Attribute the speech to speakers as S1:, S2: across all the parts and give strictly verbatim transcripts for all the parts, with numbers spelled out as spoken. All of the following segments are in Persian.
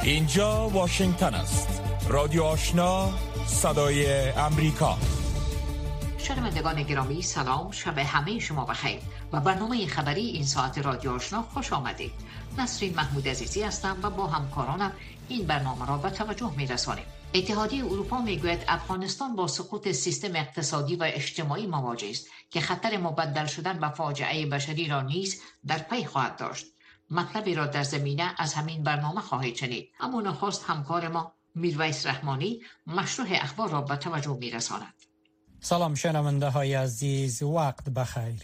S1: اینجا واشنگتن است. رادیو آشنا، صدای امریکا.
S2: شنوندگان گرامی سلام، شب همه شما بخیر و برنامه خبری این ساعت رادیو آشنا خوش آمدید. نسرین محمود عزیزی هستم و با همکارانم این برنامه را به توجه می‌رسانیم. اتحادیه اروپا میگوید افغانستان با سقوط سیستم اقتصادی و اجتماعی مواجه است که خطر مبدل شدن به فاجعه بشری را نیز در پی خواهد داشت. مطلبی را در زمینه از همین برنامه خواهید شنید، اما نخست همکار ما میرویس رحمانی مشروح اخبار را به توجه می‌رساند.
S3: سلام شنونده های عزیز، وقت بخیر.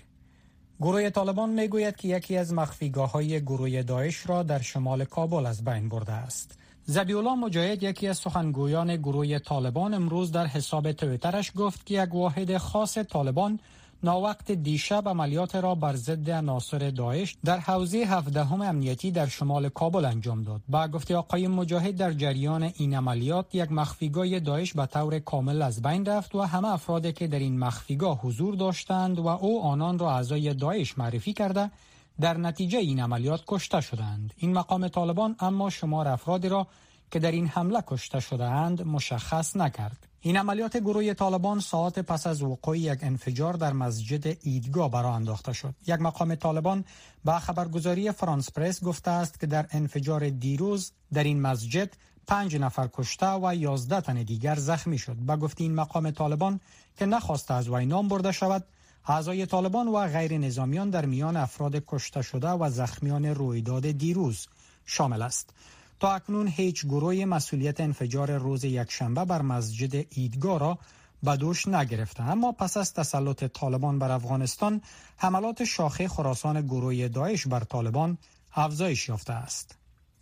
S3: گروه طالبان میگوید که یکی از مخفیگاه های گروه داعش را در شمال کابل از بین برده است. ذبیح‌الله مجاهد، یکی از سخنگویان گروه طالبان، امروز در حساب توییترش گفت که یک واحد خاص طالبان ناوقت دیشب عملیات را بر ضد عناصر داعش در حوزه هفدهم امنیتی در شمال کابل انجام داد. با گفته آقای مجاهد، در جریان این عملیات یک مخفیگاه داعش به طور کامل از بین رفت و همه افرادی که در این مخفیگاه حضور داشتند و او آنان را اعضای داعش معرفی کرده در نتیجه این عملیات کشته شدند. این مقام طالبان اما شمار افرادی را که در این حمله کشته شده اند مشخص نکرد. این عملیات گروه طالبان ساعت پس از وقوع یک انفجار در مسجد عیدگاه برآ انداخته شد. یک مقام طالبان با خبرگزاری فرانس پرس گفته است که در انفجار دیروز در این مسجد پنج نفر کشته و یازده تن دیگر زخمی شد. با گفته این مقام طالبان که نخواسته از وی نام برده شود، اعضای طالبان و غیر نظامیان در میان افراد کشته شده و زخمیان رویداد دیروز شامل است. تا اکنون هیچ گروهی مسئولیت انفجار روز یکشنبه بر مسجد عیدگاه را به دوش نگرفته، اما پس از تسلط طالبان بر افغانستان حملات شاخه خراسان گروه داعش بر طالبان افزایش یافته است.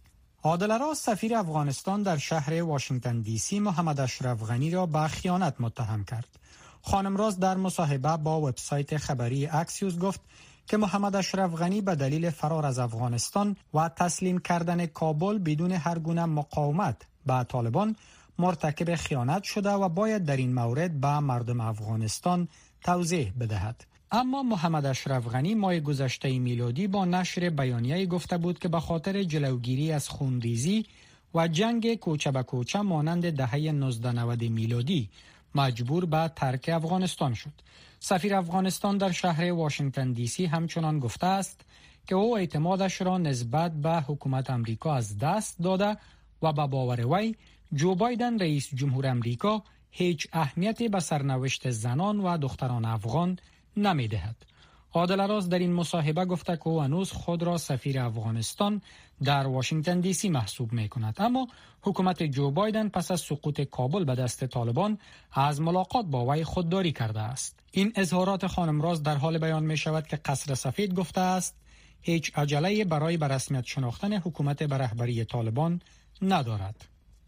S3: عادل راست، سفیر افغانستان در شهر واشنگتن دی سی، محمد اشرف غنی را به خیانت متهم کرد. خانم راست در مصاحبه با وبسایت خبری اکسیوس گفت که محمد اشرف غنی به دلیل فرار از افغانستان و تسلیم کردن کابل بدون هر گونه مقاومت به طالبان مرتکب خیانت شده و باید در این مورد به مردم افغانستان توضیح بدهد. اما محمد اشرف غنی ماه گذشته میلادی با نشر بیانیه‌ای گفته بود که به خاطر جلوگیری از خونریزی و جنگ کوچه به کوچه مانند دهه نوزده نود میلادی مجبور به ترک افغانستان شد. سفیر افغانستان در شهر واشنگتن دی سی همچنان گفته است که او اعتمادش را نسبت به حکومت امریکا از دست داده و به باور وی جو بایدن رئیس جمهور امریکا هیچ اهمیتی به سرنوشت زنان و دختران افغان نمی دهد. عادل راست در این مصاحبه گفته که او هنوز خود را سفیر افغانستان در واشنگتن دی سی محسوب می کند، اما حکومت جو بایدن پس از سقوط کابل به دست طالبان از ملاقات با وی خودداری کرده است. این اظهارات خانم راست در حال بیان می شود که قصر سفید گفته است هیچ عجله برای به رسمیت شناختن حکومت به رهبری طالبان ندارد.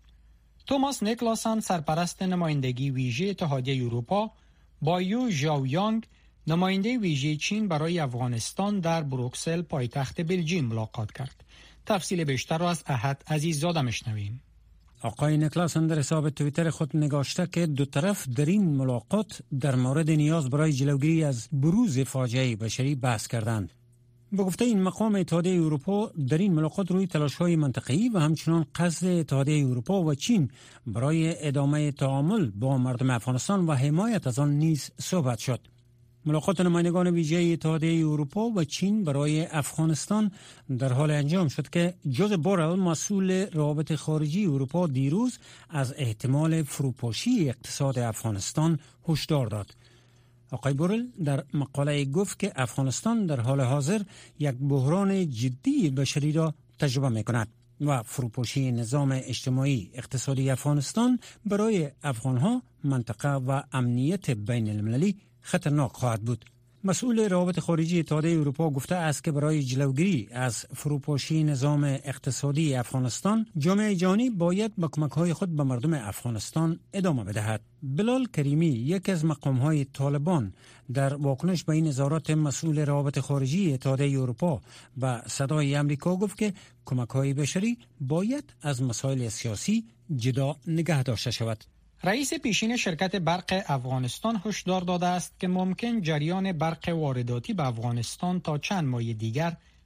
S3: توماس نیکلاسن، سرپرست نمایندگی ویژه اتحادیه اروپا، با یو ژاویانگ، نماینده ویژه چین برای افغانستان، در بروکسل پایتخت بلژیم ملاقات کرد. تفصیل بیشتر را از احد عزیززاده میشنویم.
S4: آقای نیکلاسن در حساب توییتر خود نگاشته که دو طرف در این ملاقات در مورد نیاز برای جلوگیری از بروز فاجعه بشری بحث کردند. به گفته این مقام، اتحادیه اروپا در این ملاقات روی تلاش‌های منطقه‌ای و همچنان قصد اتحادیه اروپا و چین برای ادامه تعامل با مردم افغانستان و حمایت از آن نیز صحبت شد. ملاقات نمایندگان ویژه اتحادیه اروپا و چین برای افغانستان در حال انجام شد که جوزف بورل، مسئول روابط خارجی اروپا، دیروز از احتمال فروپاشی اقتصاد افغانستان هشدار داد. آقای بورل در مقاله گفت که افغانستان در حال حاضر یک بحران جدی بشری را تجربه می‌کند و فروپاشی نظام اجتماعی اقتصادی افغانستان برای افغانها، منطقه و امنیت بین المللی خطرناک خواهد بود. مسئول روابط خارجی اتحادیه اروپا گفته است که برای جلوگیری از فروپاشی نظام اقتصادی افغانستان، جامعه جهانی باید با کمک‌های خود به مردم افغانستان ادامه بدهد. بلال کریمی، یک از مقام‌های طالبان، در واکنش به این اظهارات مسئول روابط خارجی اتحادیه اروپا به صدای آمریکا گفت که کمک‌های بشری باید از مسائل سیاسی جدا نگه داشته شود.
S3: رئیس پیشین شرکت برق افغانستان هشدار داده است که ممکن جریان برق وارداتی به افغانستان تا چند ماه دیگر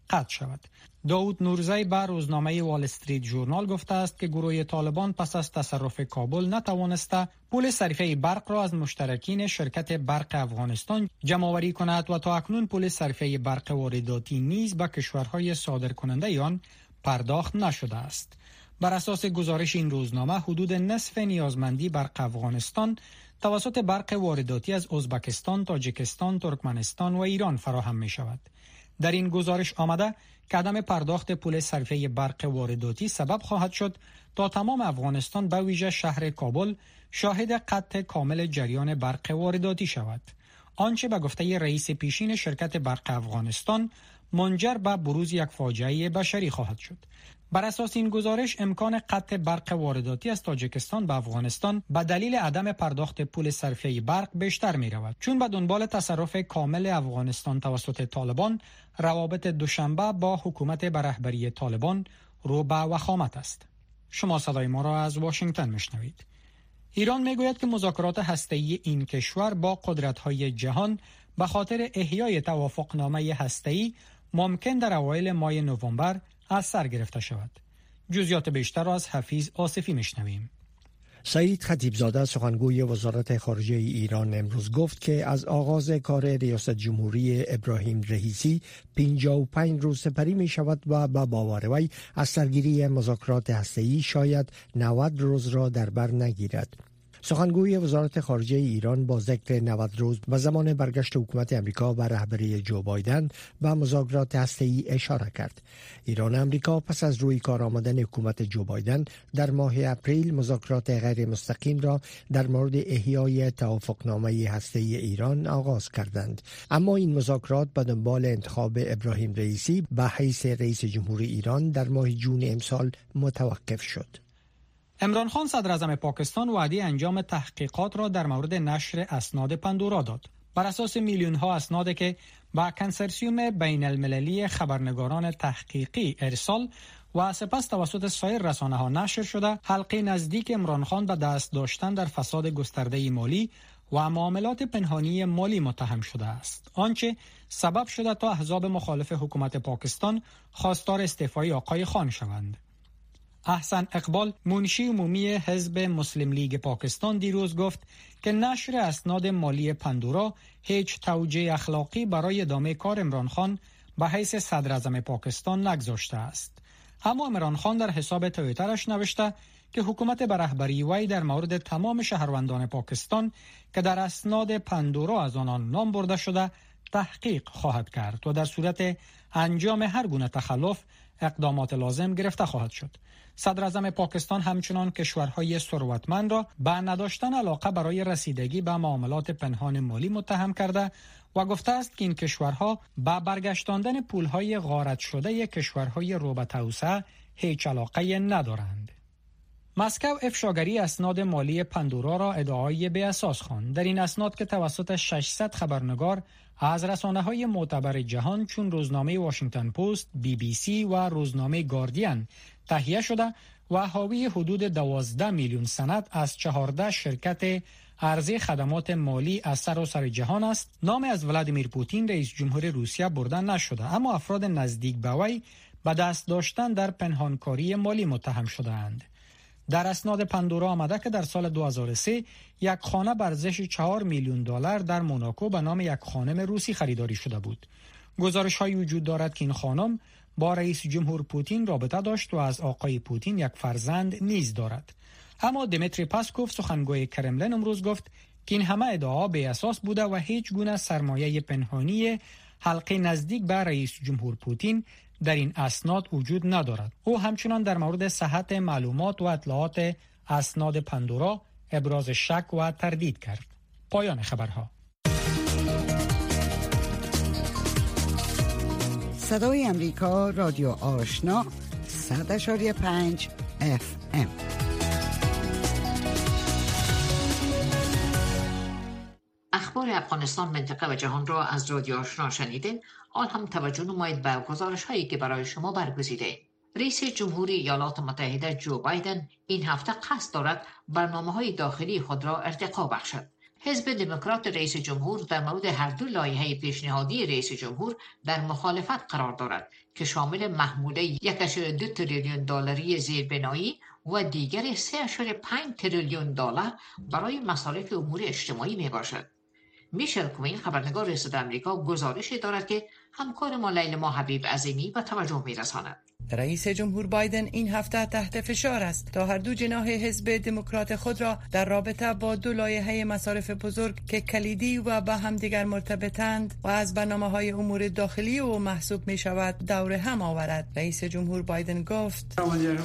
S3: قطع شود. داود نورزی به روزنامه وال استریت ژورنال گفته است که گروه طالبان پس از تصرف کابل نتوانسته پول صرفه برق را از مشترکین شرکت برق افغانستان جمع‌آوری کند و تا اکنون پول صرفه برق وارداتی نیز به کشورهای صادرکننده آن پرداخت نشده است. بر اساس گزارش این روزنامه حدود نصف نیازمندی برق افغانستان توسط برق وارداتی از ازبکستان، تاجیکستان، ترکمنستان و ایران فراهم می شود. در این گزارش آمده که عدم پرداخت پول صرفه برق وارداتی سبب خواهد شد تا تمام افغانستان به ویژه شهر کابل شاهد قطع کامل جریان برق وارداتی شود. آنچه به گفته رئیس پیشین شرکت برق افغانستان منجر به بروز یک فاجعه بشری خواهد شد. بر اساس این گزارش امکان قطع برق وارداتی از تاجیکستان به افغانستان به دلیل عدم پرداخت پول صرفه برق بیشتر می رود، چون به دنبال تصرف کامل افغانستان توسط طالبان روابط دوشنبه با حکومت به رهبری طالبان رو به وخامت است. شما صدای ما را از واشنگتن میشنوید. ایران میگوید که مذاکرات هسته‌ای این کشور با قدرت‌های جهان به خاطر احیای توافقنامه هسته‌ای ممکن در اوایل ماه نوامبر از سر گرفته شود. جزئیات بیشتر را از حفیظ آصفی میشنویم.
S5: سعید خطیبزاده سخنگوی وزارت خارجه ایران امروز گفت که از آغاز کار ریاست جمهوری ابراهیم رئیسی پنجاه و پنج روز سپری می شود و به باور وی از سرگیری مذاکرات هسته‌ای شاید نود روز را در بر نگیرد. سخنگوی وزارت خارجه ایران با ذکر نود روز به زمان برگشت حکومت امریکا به رهبری جو بایدن به مذاکرات هسته‌ای اشاره کرد. ایران و امریکا پس از روی کار آمدن حکومت جو بایدن در ماه اپریل مذاکرات غیر مستقیم را در مورد احیای توافقنامه هسته‌ای ایران آغاز کردند، اما این مذاکرات به دنبال انتخاب ابراهیم رئیسی به حیث رئیس جمهوری ایران در ماه جون امسال متوقف شد.
S3: عمران خان صدر اعظم پاکستان وعده انجام تحقیقات را در مورد نشر اسناد پاندورا داد. بر اساس میلیون ها اسنادی که با کنسرسیوم بین المللی خبرنگاران تحقیقی ارسال و سپس توسط سایر رسانه ها نشر شده، حلقه نزدیک عمران خان به دست داشتن در فساد گسترده مالی و معاملات پنهانی مالی متهم شده است، آنچه سبب شده تا احزاب مخالف حکومت پاکستان خواستار استعفای آقای خان شوند. احسن اقبال منشی عمومی حزب مسلم لیگ پاکستان دیروز گفت که نشر اسناد مالی پاندورا هیچ توجیه اخلاقی برای ادامه کار عمران خان به حیث صدر اعظم پاکستان نگذاشته است. اما عمران خان در حساب توییترش نوشته که حکومت به رهبری وی در مورد تمام شهروندان پاکستان که در اسناد پاندورا از آنان نام برده شده تحقیق خواهد کرد و در صورت انجام هر گونه تخلف اقدامات لازم گرفته خواهد شد. صدر اعظم پاکستان همچنان کشورهای ثروتمند را به نداشتن علاقه برای رسیدگی به معاملات پنهان مالی متهم کرده و گفته است که این کشورها به برگشتاندن پولهای غارت شده کشورهای رو به توسعه هیچ علاقه ندارند. مسکو افشاگری اسناد مالی پاندورا را ادعای بی اساس خواند. در این اسناد که توسط ششصد خبرنگار از رسانه‌های معتبر جهان چون روزنامه واشنگتن پست، بی بی سی و روزنامه گاردین تهیه شده و حاوی حدود دوازده میلیون سند از چهارده شرکت عرضه خدمات مالی از سراسر جهان است، نام از ولادیمیر پوتین رئیس جمهور روسیه برده نشده، اما افراد نزدیک به وی به دست داشتن در پنهانکاری مالی متهم شده‌اند. در اسناد پاندورا آمده که در سال دو هزار و سه یک خانه به ارزش چهار میلیون دلار در موناکو به نام یک خانم روسی خریداری شده بود. گزارش‌هایی وجود دارد که این خانم با رئیس جمهور پوتین رابطه داشت و از آقای پوتین یک فرزند نیز دارد. اما دیمیتری پاسکوف سخنگوی کرملین امروز گفت که این همه ادعا بی اساس بوده و هیچ گونه سرمایه پنهانی حلقه نزدیک به رئیس جمهور پوتین در این اسناد وجود ندارد. او همچنان در مورد صحت معلومات و اطلاعات اسناد پاندورا ابراز شک و تردید کرد. پایان خبرها.
S6: صدای امریکا، رادیو آشنا، صد و پنج اف ام.
S2: اخبار افغانستان، منطقه و جهان را از رادیو آشنا شنیدین. آن هم توجه نمایید به گزارش هایی که برای شما برگزیده. رئیس جمهوری ایالات متحده جو بایدن این هفته قصد دارد برنامه های داخلی خود را ارتقا بخشد. حزب دموکرات رئیس جمهور در مورد هر دو لایحه پیشنهادی رئیس جمهور در مخالفت قرار دارد که شامل محموله یک و دو تریلیون دلاری زیربنایی و دیگر سه و پنج تریلیون دلار برای مصارف امور اجتماعی می باشد. میشل کوین خبرنگار ریاست آمریکا گزارشی دارد که همکار ما لیلما حبیب عظیمی به توجه می‌رساند.
S7: رئیس جمهور بایدن این هفته تحت فشار است تا هر دو جناح حزب دموکرات خود را در رابطه با دو لایحه مصارف بزرگ که کلیدی و با همدیگر مرتبطند و از برنامه‌های امور داخلی و محسوب می شود دور هم آورد. رئیس جمهور بایدن گفت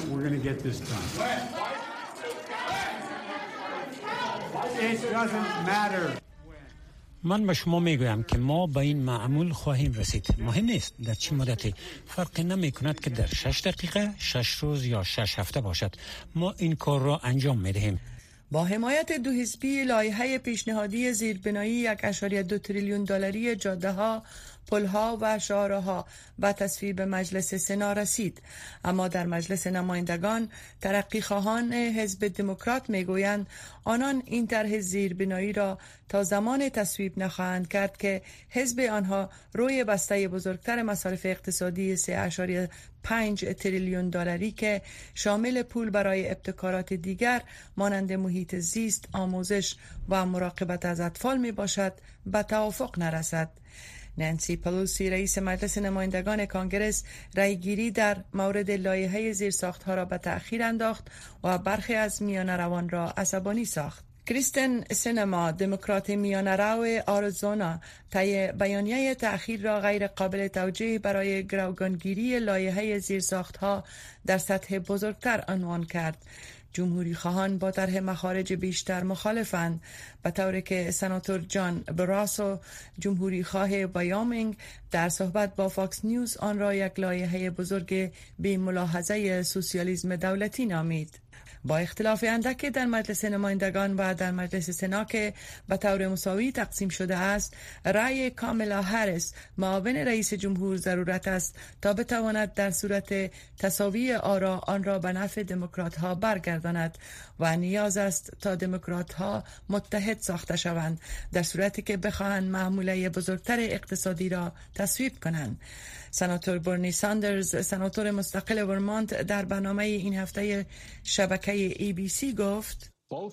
S4: من به شما میگویم که ما به این معمول خواهیم رسید. مهم نیست در چه مدتی، فرق نمی کند که در شش دقیقه، شش روز یا شش هفته باشد. ما این کار را انجام می دهیم.
S7: با حمایت دو حزبی لایحه پیشنهادی زیربنایی یک و دو تریلیون دلاری جاده ها، پلها و شاهراها به تصویب مجلس سنا رسید، اما در مجلس نمایندگان ترقی خواهان حزب دموکرات میگویند آنان این طرح زیربنایی را تا زمان تصویب نخواهند کرد که حزب آنها روی بسته بزرگتر مصارف اقتصادی سه و پنج تریلیون دلاری که شامل پول برای ابتکارات دیگر مانند محیط زیست، آموزش و مراقبت از اطفال می باشد به توافق نرسد. نانسی پلوسی رئیس مجلس نمایندگان کانگرس رأیگیری در مورد لایحه زیرساخت‌ها را به تأخیر انداخت و برخی از میانه‌روان را عصبانی ساخت. کریستن سینما، دموکرات میانه‌رو آریزونا، طی بیانیه تأخیر را غیر قابل توجیه برای گروگانگیری لایحه زیرساخت‌ها در سطح بزرگتر عنوان کرد. جمهوری خواهان با طرح مخارج بیشتر مخالفند، به طوری که سناتور جان براسو، جمهوری خواه وایومینگ، در صحبت با فاکس نیوز آن را یک لایحه بزرگ بی ملاحظه سوسیالیسم دولتی نامید. با اختلاف اندک در مجلس نمایندگان و در مجلس سنا که به طور مساوی تقسیم شده است، رأی کاملا هریس معاون رئیس جمهور ضرورت است تا بتواند در صورت تساوی آرا آن را به نفع دموکرات ها برگرداند و نیاز است تا دموکرات ها متحد ساخته شوند در صورتی که بخواهند معموله بزرگتر اقتصادی را تصویب کنند. سناتور برنی ساندرز، سناتور مستقل ورمانت، در برنامه این هفته شبکه ای بی سی گفت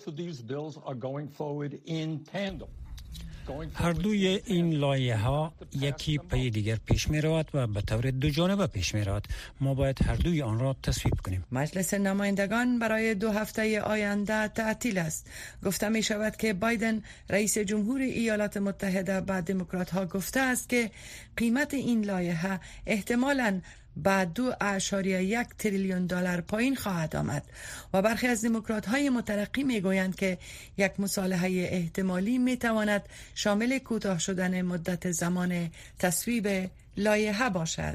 S4: هر دوی این لایحه ها یکی پی دیگر پیش می رود و به طور دو جانبه پیش می رود. ما باید هر دوی آن را تصویب کنیم.
S7: مجلس نمایندگان برای دو هفته آینده تعطیل است. گفته می شود که بایدن رئیس جمهور ایالات متحده به دموکرات ها گفته است که قیمت این لایحه احتمالاً بعد دو اعشاریه یک تریلیون دلار پایین خواهد آمد و برخی از دموکرات های مترقی می گویند که یک مصالحه احتمالی می تواند شامل کوتاه شدن مدت زمان تصویب لایحه باشد.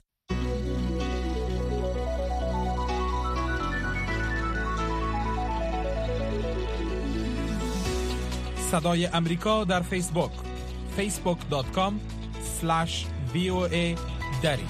S1: صدای امریکا در فیسبوک فیسبوک دات کام اسلش وی او ای دری.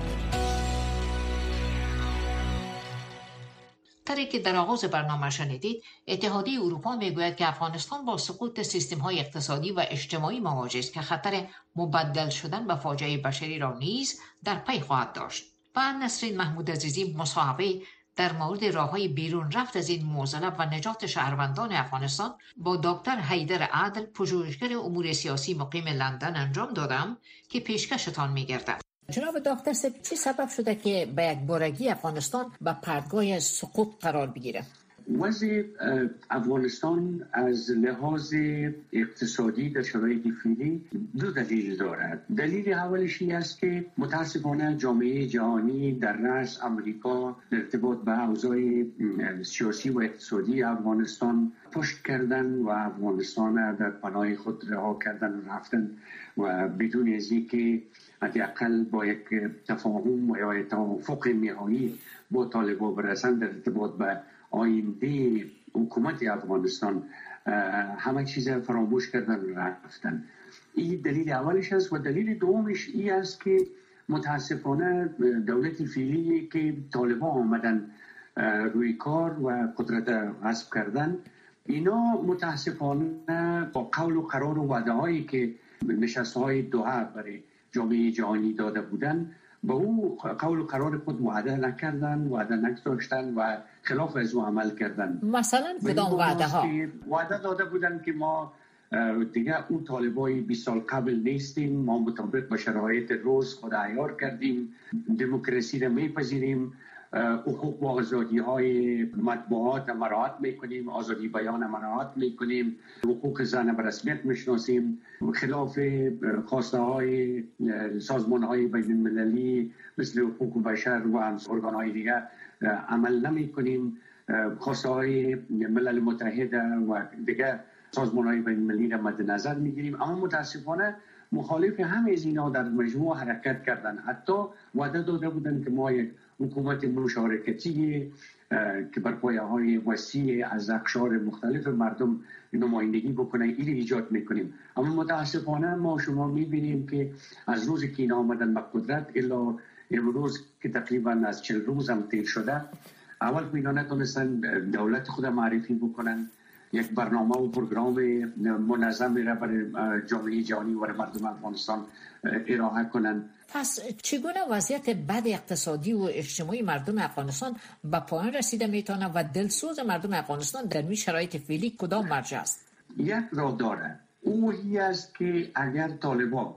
S2: طوری که در آغاز برنامه شنیدید، اتحادیه اروپا میگوید که افغانستان با سقوط سیستم‌های اقتصادی و اجتماعی مواجه است که خطر مبدل شدن به فاجعه بشری را نیز در پی خواهد داشت. و نسرین محمود عزیزی مصاحبه در مورد راه‌های بیرون رفت از این معضله و نجات شهروندان افغانستان با دکتر حیدر عادل، پژوهشگر امور سیاسی مقیم لندن انجام دادم که پیشکشتان می‌گردم. جناب دکتر سب، چی سبب شده که به یک بارگی افغانستان به پرتگاه سقوط قرار بگیره؟
S8: وضع افغانستان از لحاظ اقتصادی در شرایط فعلی دو دلیل دارد. دلیل اولش این است که متاسفانه جامعه جهانی در رأس امریکا در ارتباط به اوضاع سیاسی و اقتصادی افغانستان پشت کردن و افغانستان در پناه خود رها کردن و رفتن و بدون از اینکه حداقل با یک تفاهم و یا توافق نهایی با طالبان برسند در ارتباط به آینده حکومت افغانستان همه چیز فراموش کردن و رفتن. این دلیل اولش است و دلیل دومش این است که متاسفانه دولت فعلی که طالبان آمدن روی کار و قدرت غصب کردن اینا متاسفانه با قول و قرار و وعده هایی که نشست های دوحه برای جامعه جهانی داده بودن با او قول و قرار خود وعده نکردن، وعده نگذاشتن و خلاف از او عمل کردن.
S2: مثلا کدام وعده ها؟
S8: وعده داده بودن که ما دیگه اون طالبای بیست سال قبل نیستیم، ما مطابق با شرایط روز خود عیار کردیم، دموکراسی را میپذیریم، حقوق و آزادی های مطبوعات مراعات میکنیم، آزادی بیان مراعات میکنیم، حقوق زن به رسمیت میشناسیم، خلاف خواسته های سازمان های بین المللی مثل حقوق بشر و ارگان های دیگه عمل نمیکنیم، خواسته های ملل متحده و دیگه سازمان های بین المللی را مد نظر میگیریم. اما متاسفانه مخالف همه از اینا در مجموع حرکت کردن. حتی وعده داده بودن که ما یک حکومت مشارکتی که بر پایه های وسیع از اقشار مختلف مردم نمایندگی بکنه این ایجاد میکنیم. اما متاسفانه ما شما میبینیم که از روزی که اینا آمدن به قدرت الا امروز که تقریبا از چهل روز هم تیر شده، اول که اینا نتونستن دولت خود معرفی بکنن، یک برنامه و پروگرام منظم را برای جامعه جهانی و مردم افغانستان ارائه کنند.
S2: پس چگونه وضعیت بد اقتصادی و اجتماعی مردم افغانستان به پایان رسیده میتونه و دلسوز مردم افغانستان در این شرایط فعلی کدام مرجع است؟
S8: یک راه داره، او هی است که اگر طالبان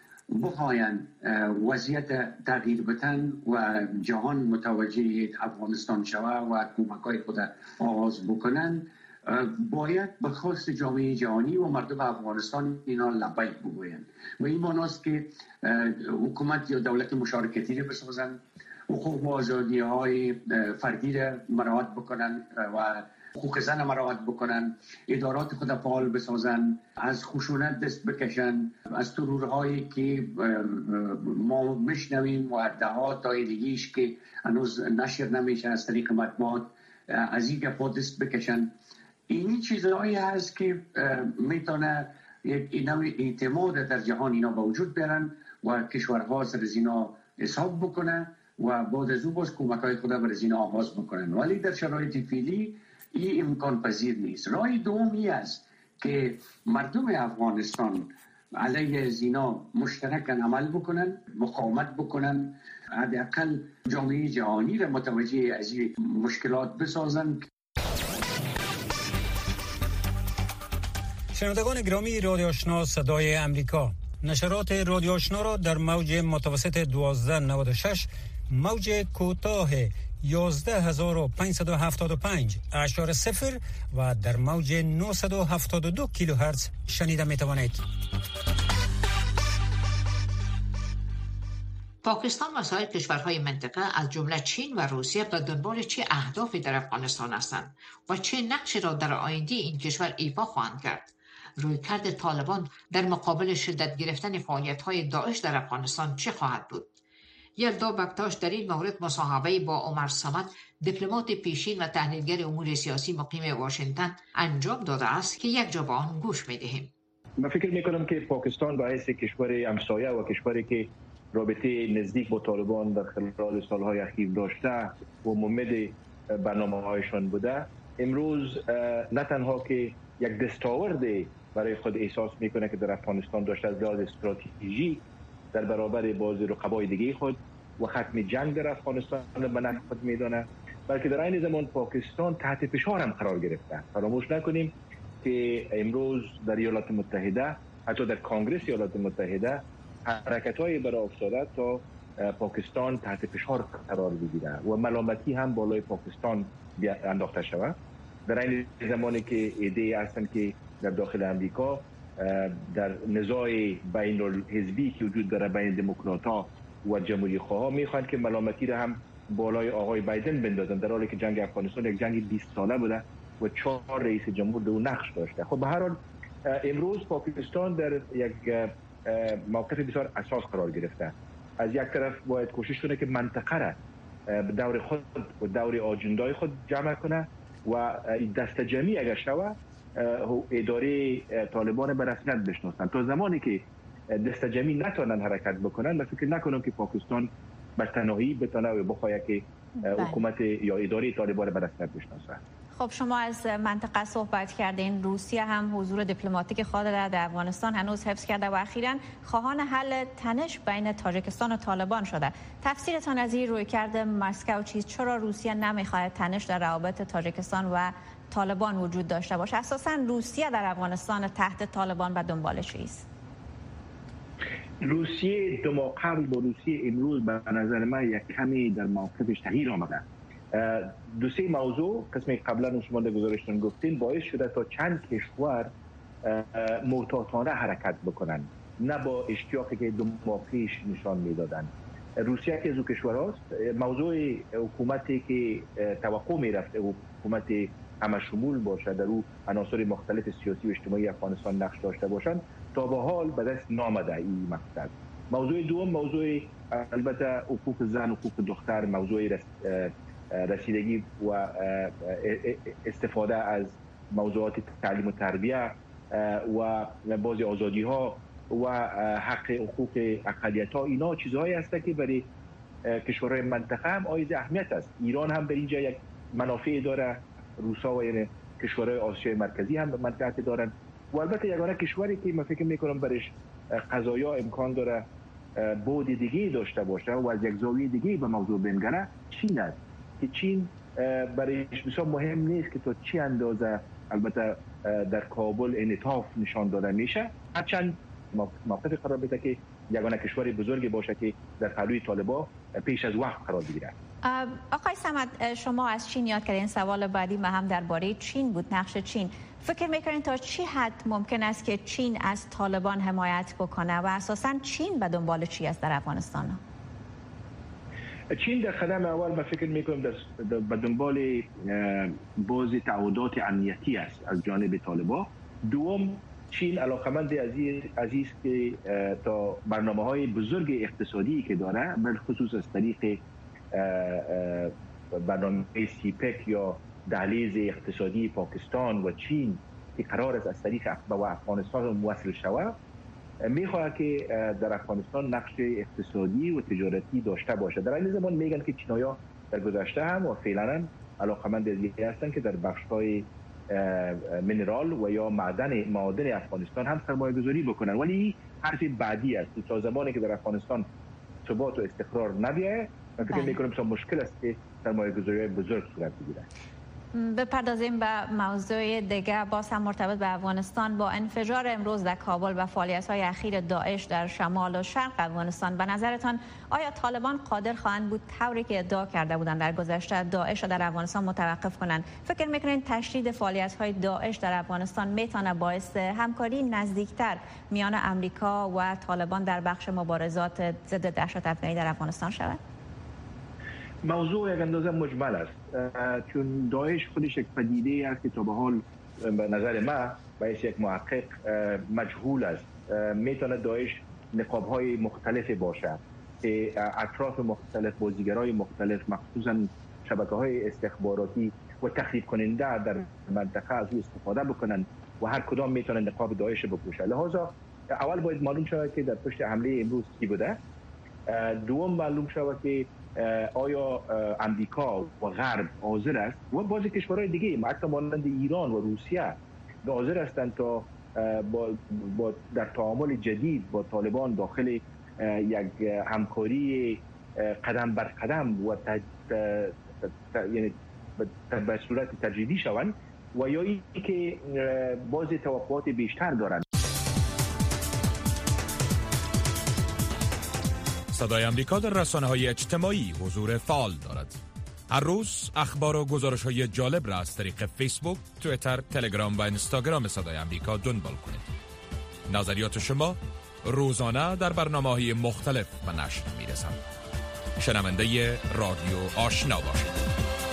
S8: بخواین وضعیت تغییر بدن و جهان متوجه افغانستان شود و کمک‌های خود آغاز بکنن، باید به خواست جامعه جهانی و مردم افغانستان اینا لبیک بگویند و این معناست که حکومت یا دولت مشارکتی را بسازن، حقوق و آزادی های فردی را مراعات بکنن و حقوق زن مراعات بکنن، ادارات خود فعال بسازن، از خشونت دست بکشن، از ترورهایی که ما میشنویم و ادعا دایرگیش که هنوز نشر نمیشه از طریق مطبوعات از این گپا دست بکشن. این چیزهایی هست که میتونه یک نوع اعتماد در جهان اینا با وجود بیارن و کشورها سر اینا حساب بکنن و بعد از او باز کمک‌های خود بر اینا آغاز بکنن. ولی در شرایط فعلی این امکان پذیر نیست. راه دومی است که مردم افغانستان علیه از اینا مشترکاً عمل بکنن، مقاومت بکنن، حداقل جامعه جهانی را متوجه از این مشکلات بسازن.
S4: شنوندگان گرامی رادیو آشنا صدای امریکا، نشرات رادیو آشنا را در موج متوسط دوازده نود و شش، موج کوتاه یازده هزار و پانصد و هفتاد و پنج اشار صفر و در موج نهصد و هفتاد و دو کیلوهرتز شنیده می توانید.
S2: پاکستان و سایر کشورهای منطقه از جمله چین و روسیه به دنبال چه اهدافی در افغانستان هستند و چه نقشی را در آینده این کشور ایفا خواهند کرد؟ رویکرد طالبان در مقابل شدت گرفتن فعالیت‌های داعش در افغانستان چه خواهد بود؟ یلدا بکتاش در این مورد مصاحبه با عمر صمد، دیپلمات پیشین و تحلیلگر امور سیاسی مقیم واشنگتن انجام داده است که یک جا با آن گوش می‌دهیم.
S9: من فکر می‌کنم که پاکستان به حیث کشور همسایه و کشوری که رابطه نزدیک با طالبان در خلال سالهای اخیر داشته و ممد برنامه‌هایشان بوده، امروز نه تنها که یک دستاورد برای خود احساس میکنه که در افغانستان داشته از لحاظ استراتژی در برابر باز رقبای دیگه خود و ختم جنگ در افغانستان به نفع خود میدانه، بلکه در این زمان پاکستان تحت فشار هم قرار گرفته. فراموش نکنیم که امروز در ایالات متحده، حتی در کنگره ایالات متحده، حرکت‌های برای افتاده تا پاکستان تحت فشار قرار بگیره و ملامتی هم بالای پاکستان انداخته شود. در این زمانی که ایده هستند که در داخل امریکا در نزاع بین الحزبی که وجود داره بین دموکرات‌ها و جمهوری خواها میخوان که ملامتی را هم بالای آقای بایدن بندازن، در حالی که جنگ افغانستان یک جنگ بیست ساله بوده و چهار رئیس جمهور دو نقش داشته. خب به هر حال امروز پاکستان در یک موقف بسیار اساس قرار گرفته. از یک طرف باید کوشش کنه که منطقه را به دور خود و دور آجندای خود جمع کنه و دست جمعی اگر شوه اداره طالبان به رسمیت بشناسن. تا زمانی که دست جمعی نتونن حرکت بکنن، من فکر نکنم که پاکستان به تنهایی بتونه و بخواد که حکومت یا اداره طالبان به رسمیت بشناسه.
S10: خب شما از منطقه صحبت کردین. روسیه هم حضور دیپلماتیک خود را در افغانستان هنوز حفظ کرده و اخیراً خواهان حل تنش بین تاجیکستان و طالبان شده. تفسیرتان از این رویکرد مسکو چیست؟ چرا روسیه نمیخواهد تنش در روابط تاجیکستان و طالبان وجود داشته باشه؟ اساساً روسیه در افغانستان تحت طالبان و دنبال چیست؟
S9: روسیه دو ماه قبل با روسیه امروز به نظر من یک کمی در موقفش تغییر آمده. دو سه موضوع قسمی قبلا شما در گزارشتون گفتین باعث شده تا چند کشور محتاطانه حرکت بکنن، نه با اشتیاقی که دو ماه پیش نشان میدادن. روسیه که از اون کشورهاست. موضوع حکومتی که توقع میرفته حکومت همه شمول باشه، در او عناصر مختلف سیاسی و اجتماعی افغانستان نقش داشته باشند، تا به حال به دست نامده این مقصد. موضوع دوم موضوع البته حقوق زن و حقوق دختر، موضوع رس رسیدگی و استفاده از موضوعات تعلیم و تربیه و بعضی آزادی ها و حق حقوق اقلیت ها، اینا چیزهایی هست که برای کشورهای منطقه هم حائز اهمیت است. ایران هم در اینجا یک منافع داره، روسا و یعنی کشورهای آسیای مرکزی هم منفعت دارن و البته یگانه کشوری که من فکر میکنم برش قضایا امکان داره بود دیگه داشته باشه و از یک زاویه دیگه به موضوع بنگره چین است که چین برایش بسیار مهم نیست که تا چی اندازه البته در کابل انعطاف نشان داده میشه، هرچند موقف قرار بده که یگانه کشور بزرگی باشه که در پهلوی طالبان پیش از وقت قرار بگیره.
S10: آقای صمد، شما از چین یاد کردین. سوال بعدی ما هم درباره چین بود، نقش چین. فکر میکنین تا چی حد ممکن است که چین از طالبان حمایت بکنه و اساساً چین به دنبال چی است در افغانستان؟
S9: چین در قدم اول من فکر میکنم در به دنبال بعضی تعهدات امنیتی است از جانب طالبان. دوم، چین علاقمند عزیز که تا برنامه‌های بزرگ اقتصادی که داره، بالخصوص از طریق برنامه سیپک یا دهلیز اقتصادی پاکستان و چین که قرار است از طریق افغانستان موصل شود، میخواد که در افغانستان نقش اقتصادی و تجارتی داشته باشه. در این زمان میگن که چینایی‌ها در گذشته هم و فعلا علاقمند هستند که در بخش‌های منرال و یا معدن معادن افغانستان هم سرمایه‌گذاری بکنن، ولی حرف بعدی است. تا زمانی که در افغانستان ثبات و استقرار نبیه، من فکر می‌کنم بسیار مشکل است که سرمایه‌گذاری بزرگ صورت بگیره.
S10: بپردازیم به موضوع دیگه باز هم مرتبط به افغانستان. با انفجار امروز در کابل و فعالیت‌های اخیر داعش در شمال و شرق افغانستان، به نظرتان آیا طالبان قادر خواهند بود طوری که ادعا کرده بودند در گذشته داعش را در افغانستان متوقف کنند؟ فکر می‌کنید تشدید فعالیت‌های داعش در افغانستان میتونه باعث همکاری نزدیکتر میان امریکا و طالبان در بخش مبارزات ضد دهشت افکنی در افغانستان شود؟
S9: موضوع یک اندازه مجمل است، چون داعش خودش یک پدیده است که تا به حال به نظر من باعث یک محقق مجهول است. میتونه داعش نقاب‌های مختلف باشه که اطراف مختلف، بازیگرای مختلف، مخصوصا شبکه‌های استخباراتی و تخریب کننده در منطقه از او استفاده بکنن و هر کدام میتونه نقاب داعش بپوشه. لذا اول باید معلوم شود که در پشت حمله امروز کی بوده. دوم معلوم شود که آیا امریکا و غرب حاضر است و بعضی کشورهای دیگه حتی مانند ایران و روسیه حاضر هستند تا با, با در تعامل جدید با طالبان داخل یک همکاری قدم بر قدم و تج... یعنی به صورت تجریدی شوند و یا ای که بعضی توقعات بیشتر دارند.
S1: صدای امریکا در رسانه‌های اجتماعی حضور فعال دارد. هر روز اخبار و گزارش‌های جالب را از طریق فیسبوک، توییتر، تلگرام و اینستاگرام صدای امریکا دنبال کنید. نظریات شما روزانه در برنامه‌های مختلف به نشر می‌رسند. شنونده رادیو آشنا باشید.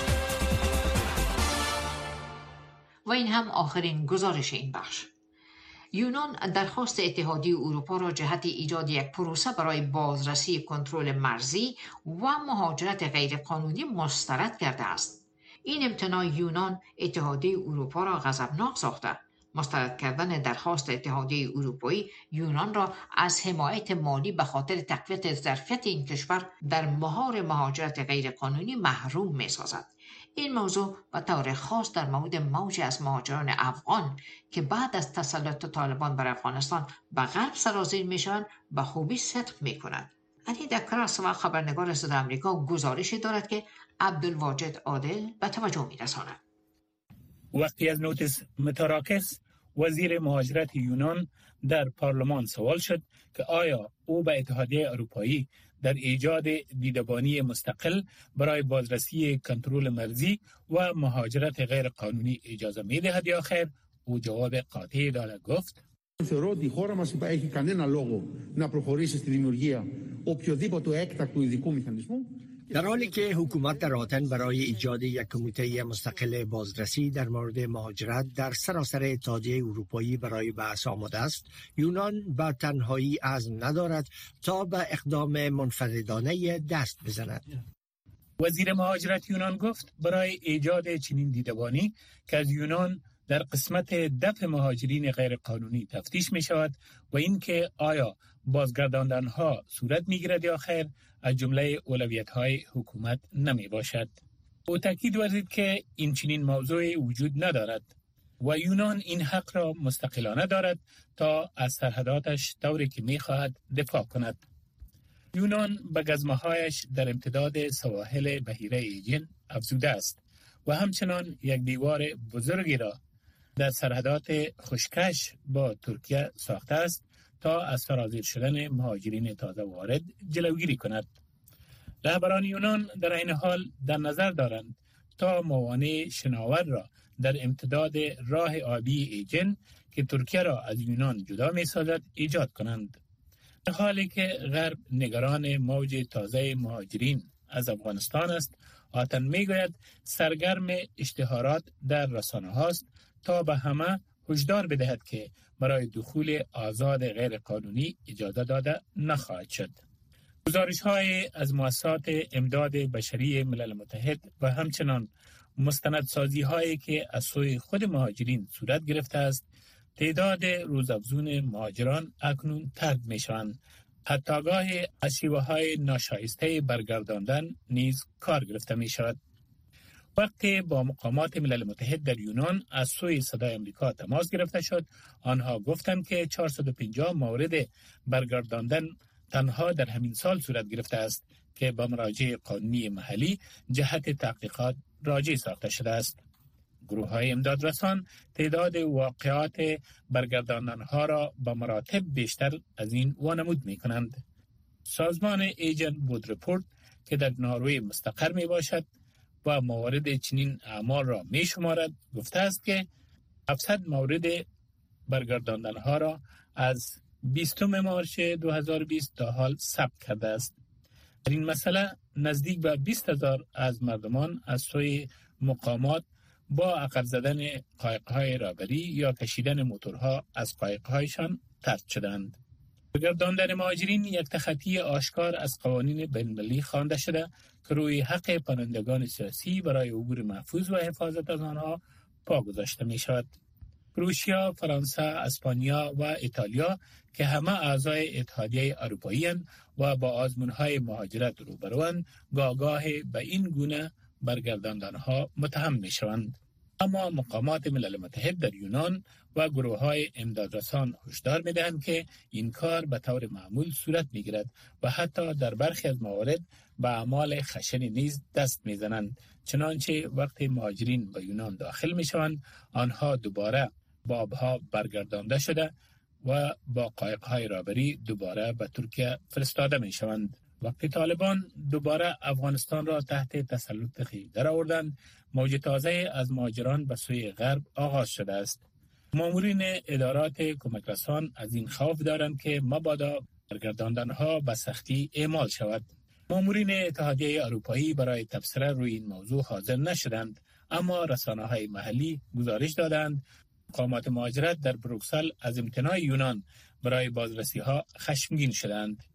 S2: و این هم آخرین گزارش این بخش. یونان درخواست اتحادیه اروپا را جهت ایجاد یک پروسه برای بازرسی کنترل مرزی و مهاجرت غیرقانونی مسترد کرده است. این امتناع یونان اتحادیه اروپا را غضبناک ساخته مسترد کردن درخواست اتحادیه اروپایی یونان را از حمایت مالی به خاطر تقویت ظرفیت این کشور در مهار مهاجرت غیرقانونی محروم می‌سازد. این موضوع به طور خاص در مورد موجی از مهاجران افغان که بعد از تسلط طالبان بر افغانستان به غرب سرازیر میشوند به خوبی صدق میکند. علی دکراس و خبرنگار صدای آمریکا گزارشی دارد که عبدالواجد عادل به توجه می‌رساند.
S11: وقتی از نوتیس متراکس وزیر مهاجرت یونان در پارلمان سوال شد که آیا او به اتحادیه اروپایی در ایجاد دیدبانی مستقل برای بازرسی کنترل مرزی و مهاجرت غیر قانونی اجازه می‌دهد یا خیر، او جواب قاطعی داد. گفت
S12: Θεωρώ ότι η χώρα μας έχει κανένα λόγο να προχωρήσει στη δημιουργία οποιοδήποτε έκτακτου ειδικού μηχανισμού.
S5: در حالی که حکومت در آتن برای ایجاد یک کمیته مستقل بازرسی در مورد مهاجرت در سراسر اتحادیه اروپایی برای بحث آماده است، یونان به تنهایی عزم ندارد تا به اقدام منفردانه دست بزند.
S11: وزیر مهاجرت یونان گفت برای ایجاد چنین دیدبانی که از یونان در قسمت دفع مهاجرین غیر قانونی تفتیش می شود و اینکه آیا بازگرداندنها صورت می گیرد یا خیر، از جمله اولویت‌های حکومت نمی باشد. او تاکید ورزید که این چنین موضوعی وجود ندارد و یونان این حق را مستقلانه دارد تا از سرحداتش طوری که می خواهد دفاع کند. یونان به گزمه‌هایش در امتداد سواحل بحیره ایجن افزوده است و همچنان یک دیوار بزرگی را در سرحدات خشکش با ترکیه ساخته است تا از سرازیر شدن مهاجرین تازه وارد جلوگیری کند. رهبران یونان در این حال در نظر دارند تا موانع شناور را در امتداد راه آبی ایجن که ترکیه را از یونان جدا می سازد ایجاد کنند. در حالی که غرب نگران موج تازه مهاجرین از افغانستان است، آتن می گوید سرگرم اشتهارات در رسانه هاست تا به همه هشدار بدهد که برای دخول آزاد غیر قانونی اجازه داده نخواهد شد. گزارش های از مؤسسات امداد بشری ملل متحد و همچنان مستندسازی هایی که از سوی خود مهاجرین صورت گرفته است، تعداد روزافزون مهاجران اکنون طرد می شوند. حتی گاهی از شیوه های ناشایسته برگرداندن نیز کار گرفته می شود. وقتی با مقامات ملل متحد در یونان از سوی صدای آمریکا تماس گرفته شد، آنها گفتند که چهارصد و پنجاه مورد برگرداندن تنها در همین سال صورت گرفته است که با مراجع قانونی محلی جهت تحقیقات راجع ساخته شده است. گروه های امداد رسان تعداد واقعات برگرداندنها را به مراتب بیشتر از این وانمود می کنند. سازمان ایجن بود رپورت که در نروژ مستقر می باشد و موارد چنین اعمال را می شمارد گفته است که هفتصد مورد برگرداندنها را از بیستم مارس دو هزار و بیست تا حال ثبت کرده است. در این مسئله نزدیک به بیست هزار از مردمان از سوی مقامات با عقب زدن قایق‌های رهبری یا کشیدن موتورها از قایق‌هایشان طرد شدند. برگرداندن مهاجرین یک تخطی آشکار از قوانین بین‌المللی خوانده شده که روی حق پناهندگان سیاسی برای عبور محفوظ و حفاظت از آنها پا گذاشته می شود. روسیه، فرانسه، اسپانیا و ایتالیا که همه اعضای اتحادیه اروپایی اند و با آزمون‌های مهاجرت روبروند، گاهگاه به این گونه برگرداندنها متهم می شوند. اما مقامات ملل متحد در یونان و گروه‌های امدادرسان هشدار می‌دهند که این کار به طور معمول صورت می‌گیرد و حتی در برخی از موارد به اعمال خشن نیز دست می‌زنند. چنانچه وقتی مهاجرین به یونان داخل می‌شوند، آنها دوباره با آبها برگردانده شده و با قایق‌های رهبری دوباره به ترکیه فرستاده می‌شوند. وقتی طالبان دوباره افغانستان را تحت تسلط خویش درآوردند، موج تازه از مهاجران به سوی غرب آغاز شده است. مامورین ادارات کمک رسان از این خوف دارند که مبادا برگرداندنها به سختی اعمال شود. مامورین اتحادیه اروپایی برای تبصره روی این موضوع حاضر نشدند، اما رسانه‌های محلی گزارش دادند مقامات مهاجرت در بروکسل از امتناع یونان برای بازرسی‌ها خشمگین شدند.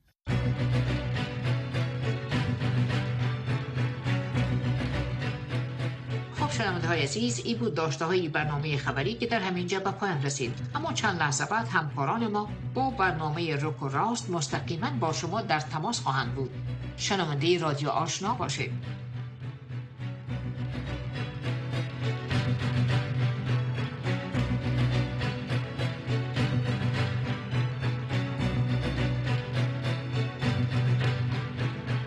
S2: شنونده های عزیز، این بود داشته های برنامه خبری که در همینجا به پایان رسید. اما چند لحظه بعد همکاران ما با برنامه رک و راست مستقیما با شما در تماس خواهند بود. شنونده رادیو آشنا باشید.